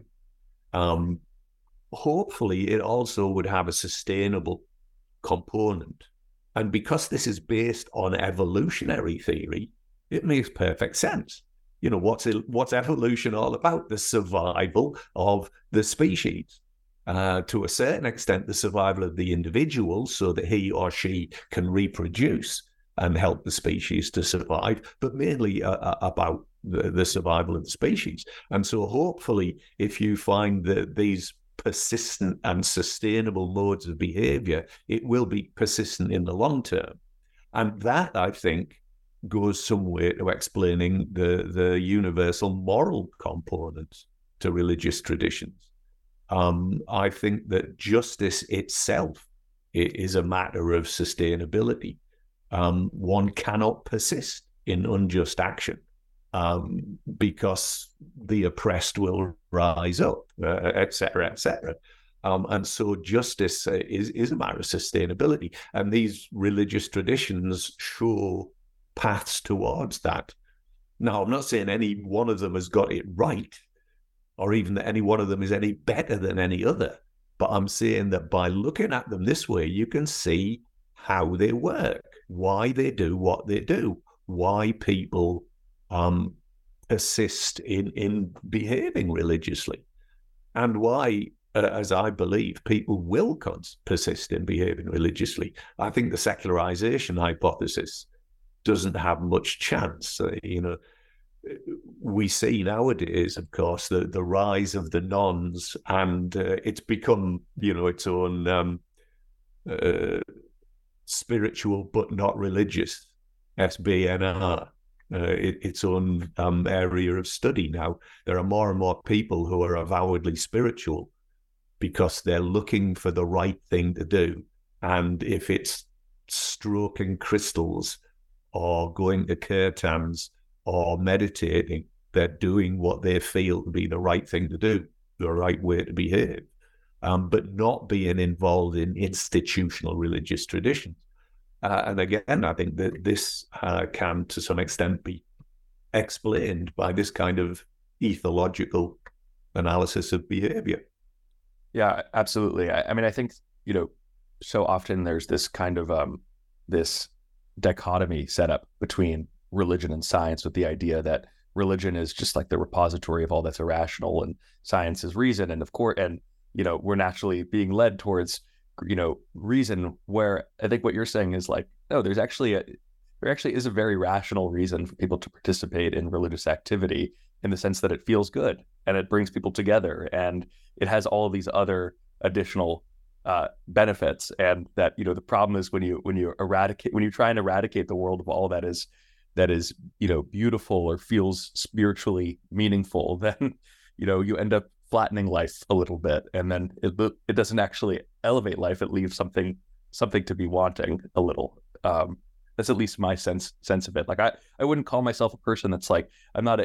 Hopefully, it also would have a sustainable component. And because this is based on evolutionary theory, it makes perfect sense. You know, what's evolution all about? The survival of the species. To a certain extent, the survival of the individual so that he or she can reproduce and help the species to survive, but mainly about the survival of the species. And so hopefully, if you find that these persistent and sustainable modes of behavior, it will be persistent in the long term. And that, I think, goes some way to explaining the universal moral components to religious traditions. I think that justice itself is a matter of sustainability. One cannot persist in unjust action because the oppressed will rise up, et cetera, et cetera. And so justice is a matter of sustainability. And these religious traditions show paths towards that. Now, I'm not saying any one of them has got it right, or even that any one of them is any better than any other. But I'm saying that by looking at them this way, you can see how they work, why they do what they do, why people persist in behaving religiously, and why, as I believe, people will persist in behaving religiously. I think the secularization hypothesis doesn't have much chance. We see nowadays, of course, the rise of the nones, and it's become, its own spiritual but not religious, SBNR. its own area of study now. There are more and more people who are avowedly spiritual because they're looking for the right thing to do. And if it's stroking crystals or going to kirtans or meditating, they're doing what they feel to be the right thing to do, the right way to behave, but not being involved in institutional religious traditions. And again, I think that this can, to some extent, be explained by this kind of ethological analysis of behavior. Yeah, absolutely. I mean, I think, so often there's this kind of this dichotomy set up between religion and science, with the idea that religion is just like the repository of all that's irrational and science is reason. And of course, we're naturally being led towards, reason, where I think what you're saying is like, no, there actually is a very rational reason for people to participate in religious activity, in the sense that it feels good and it brings people together and it has all of these other additional benefits. And that, the problem is when you try and eradicate the world of all that is beautiful or feels spiritually meaningful, then you end up flattening life a little bit, and then it doesn't actually elevate life. It leaves something to be wanting a little. That's at least my sense of it. Like I wouldn't call myself a person that's like, I'm not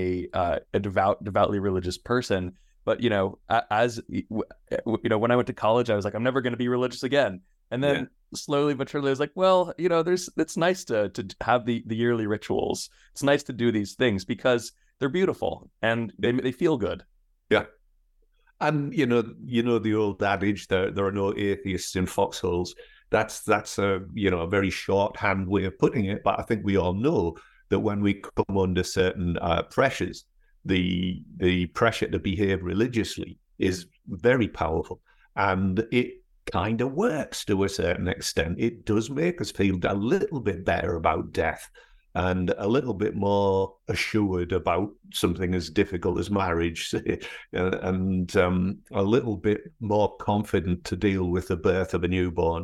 a devoutly religious person, but as when I went to college, I was like, I'm never going to be religious again. And then slowly but surely I was like, well, it's nice to have the yearly rituals. It's nice to do these things because they're beautiful and they feel good. Yeah. And the old adage, there are no atheists in foxholes. That's a a very shorthand way of putting it, but I think we all know that when we come under certain pressures, the pressure to behave religiously is very powerful, and it kind of works to a certain extent. It does make us feel a little bit better about death and a little bit more assured about something as difficult as marriage, and a little bit more confident to deal with the birth of a newborn.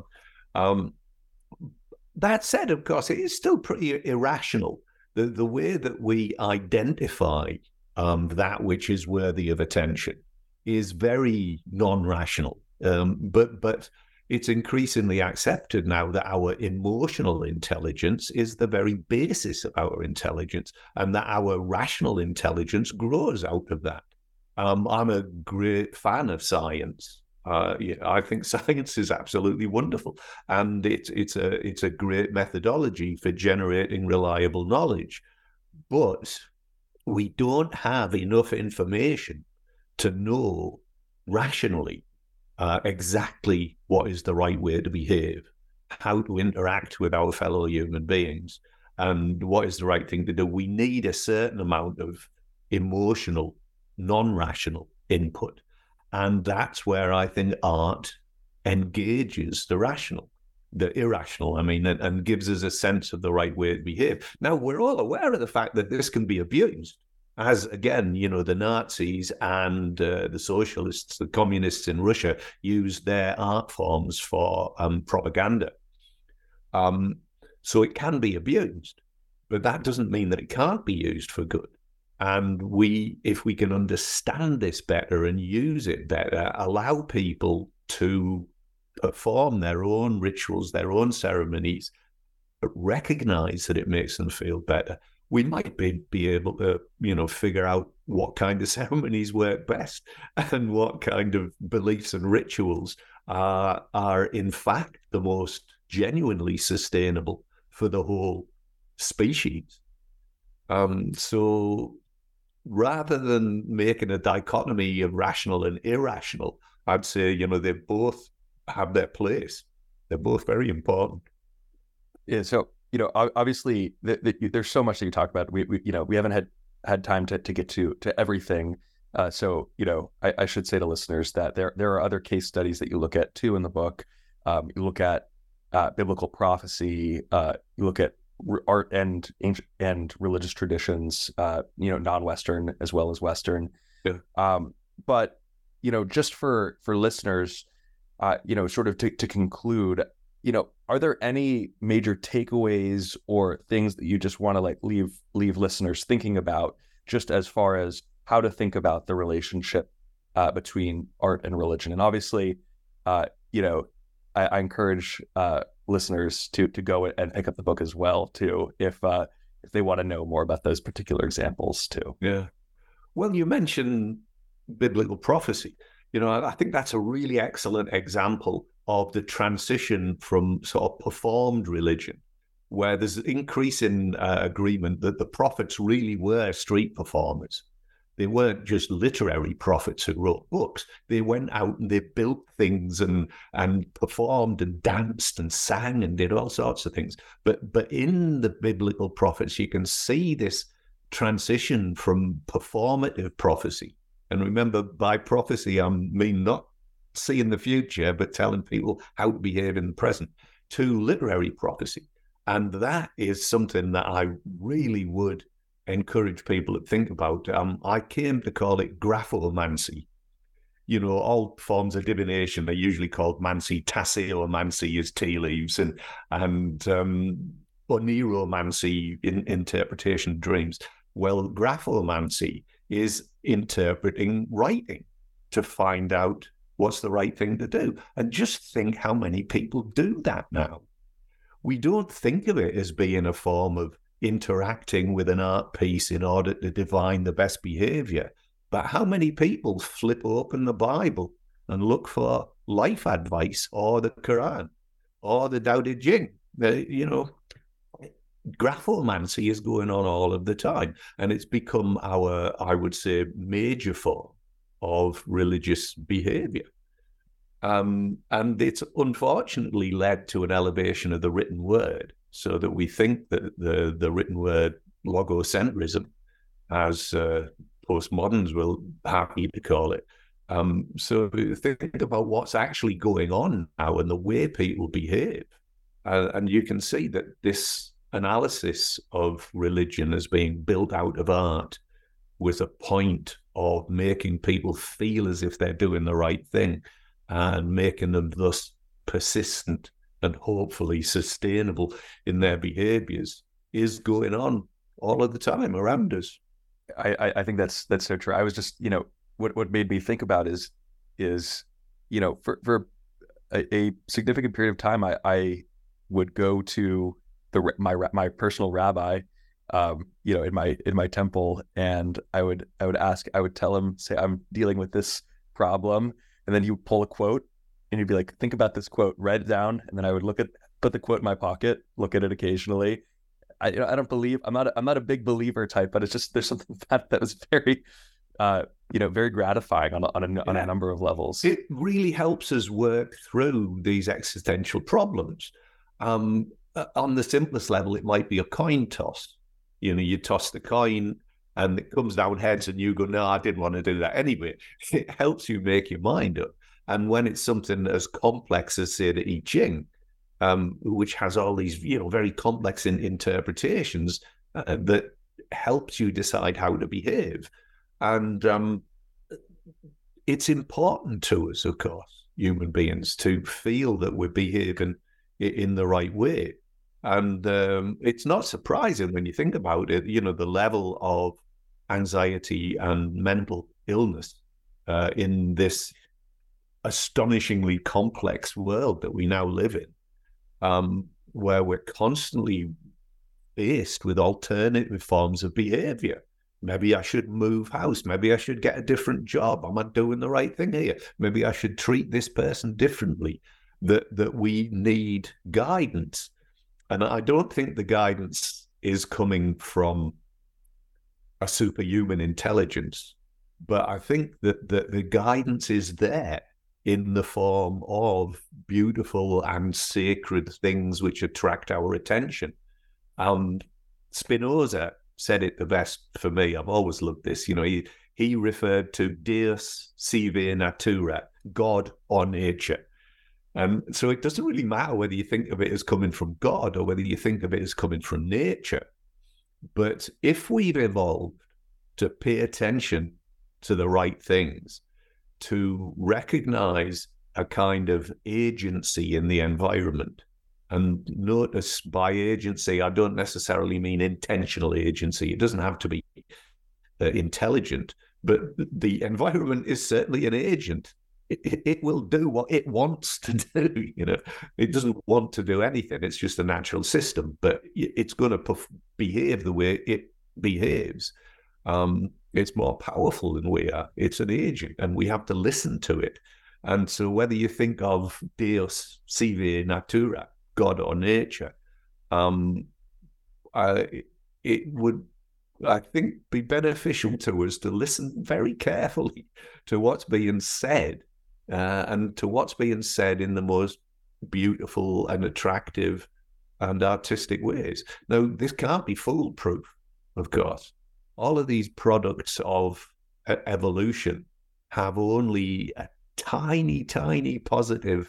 That said, of course, it is still pretty irrational. The way that we identify that which is worthy of attention is very non-rational. But it's increasingly accepted now that our emotional intelligence is the very basis of our intelligence, and that our rational intelligence grows out of that. I'm a great fan of science. I think science is absolutely wonderful, and it's a great methodology for generating reliable knowledge. But we don't have enough information to know rationally exactly what is the right way to behave, how to interact with our fellow human beings, and what is the right thing to do. We need a certain amount of emotional, non-rational input. And that's where I think art engages the irrational, and gives us a sense of the right way to behave. Now, we're all aware of the fact that this can be abused. As, again, the Nazis and the socialists, the communists in Russia used their art forms for propaganda. So it can be abused, but that doesn't mean that it can't be used for good. And if we can understand this better and use it better, allow people to perform their own rituals, their own ceremonies, but recognize that it makes them feel better, we might be able to, figure out what kind of ceremonies work best and what kind of beliefs and rituals are in fact the most genuinely sustainable for the whole species. So rather than making a dichotomy of rational and irrational, I'd say, they both have their place. They're both very important. Yeah. So, obviously there's so much that you talk about. We haven't had time to get to everything. So, I should say to listeners that there are other case studies that you look at too in the book. You look at biblical prophecy. You look at art and ancient and religious traditions, non-Western as well as Western. Yeah. But just for listeners, sort of to conclude, are there any major takeaways or things that you just want to like leave listeners thinking about, just as far as how to think about the relationship between art and religion? And obviously, I encourage listeners to go and pick up the book as well too, if they want to know more about those particular examples too. Yeah. Well, you mentioned biblical prophecy. I think that's a really excellent example of the transition from sort of performed religion, where there's an increase in agreement that the prophets really were street performers. They weren't just literary prophets who wrote books. They went out and they built things and performed and danced and sang and did all sorts of things. But in the biblical prophets, you can see this transition from performative prophecy. And remember, by prophecy, I mean not seeing the future, but telling people how to behave in the present, to literary prophecy. And that is something that I really would encourage people to think about. I came to call it graphomancy. All forms of divination are usually called mancy. Tasseomancy is tea leaves, and oniromancy, interpretation of dreams. Well, graphomancy is interpreting writing to find out what's the right thing to do. And just think how many people do that now. We don't think of it as being a form of interacting with an art piece in order to divine the best behavior. But how many people flip open the Bible and look for life advice or the Quran or the Tao Te Ching? Graphomancy is going on all of the time, and it's become our, I would say, major form of religious behavior. And it's unfortunately led to an elevation of the written word, so that we think that the written word, logocentrism, as postmoderns will happy to call it. So think about what's actually going on now and the way people behave. And you can see that this analysis of religion as being built out of art with a point of making people feel as if they're doing the right thing and making them thus persistent and hopefully sustainable in their behaviors is going on all of the time around us. I think that's so true. I was just, what made me think about is for a significant period of time, I would go to my personal rabbi, in my temple, and I would tell him, say, I'm dealing with this problem, and then he would pull a quote, and he'd be like, think about this quote, write it down, and then I would put the quote in my pocket, look at it occasionally. I don't believe, I'm not a big believer type, but it's just, there's something that was very, very gratifying on a number of levels. It really helps us work through these existential problems. On the simplest level, it might be a coin toss. You toss the coin and it comes down heads and you go, no, I didn't want to do that anyway. It helps you make your mind up. And when it's something as complex as, say, the I Ching, which has all these, very complex interpretations that helps you decide how to behave. And it's important to us, of course, human beings, to feel that we're behaving in the right way. And it's not surprising when you think about it, the level of anxiety and mental illness in this astonishingly complex world that we now live in, where we're constantly faced with alternative forms of behavior. Maybe I should move house. Maybe I should get a different job. Am I doing the right thing here? Maybe I should treat this person differently. That we need guidance. And I don't think the guidance is coming from a superhuman intelligence, but I think that the guidance is there in the form of beautiful and sacred things which attract our attention. Spinoza said it the best for me. I've always loved this. He referred to Deus sive natura, God or nature. And so it doesn't really matter whether you think of it as coming from God or whether you think of it as coming from nature. But if we've evolved to pay attention to the right things, to recognize a kind of agency in the environment, And notice by agency, I don't necessarily mean intentional agency. It doesn't have to be intelligent, but the environment is certainly an agent. It will do what it wants to do. It doesn't want to do anything. It's just a natural system, but it's going to behave the way it behaves. It's more powerful than we are. It's an agent, and we have to listen to it. And so whether you think of Deus sive natura, God or nature, it would, I think, be beneficial to us to listen very carefully to what's being said, and to what's being said in the most beautiful and attractive and artistic ways. Now, this can't be foolproof, of course. All of these products of evolution have only a tiny, tiny positive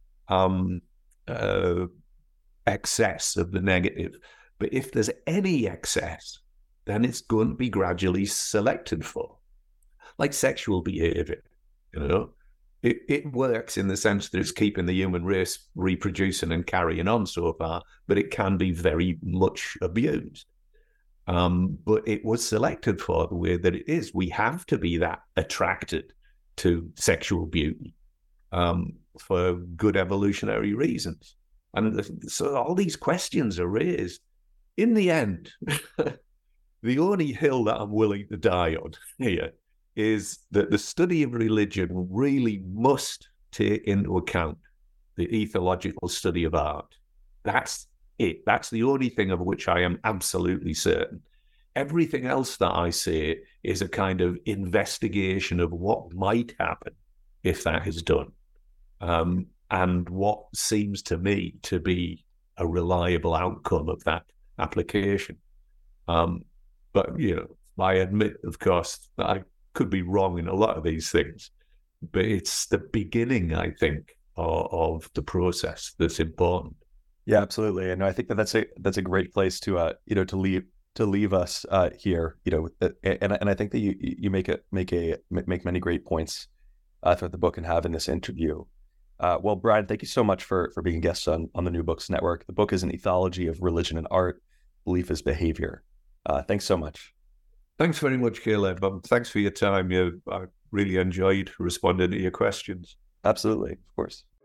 excess of the negative. But if there's any excess, then it's going to be gradually selected for. Like sexual behavior, It works in the sense that it's keeping the human race reproducing and carrying on so far, but it can be very much abused. But it was selected for the way that it is. We have to be that attracted to sexual beauty for good evolutionary reasons. And so all these questions are raised. In the end, the only hill that I'm willing to die on here is that the study of religion really must take into account the ethological study of art. That's it. That's the only thing of which I am absolutely certain. Everything else that I say is a kind of investigation of what might happen if that is done, and what seems to me to be a reliable outcome of that application. But, I admit, of course, that I could be wrong in a lot of these things, but it's the beginning, I think, of the process that's important. Yeah, absolutely. And I think that's a great place to leave us here. And I think that you make many great points throughout the book and have in this interview. Well, Brian, thank you so much for being a guest on the New Books Network. The book is An Ethology of Religion and Art, Belief as Behavior. Thanks so much. Thanks very much, Caleb. Thanks for your time. I really enjoyed responding to your questions. Absolutely, of course.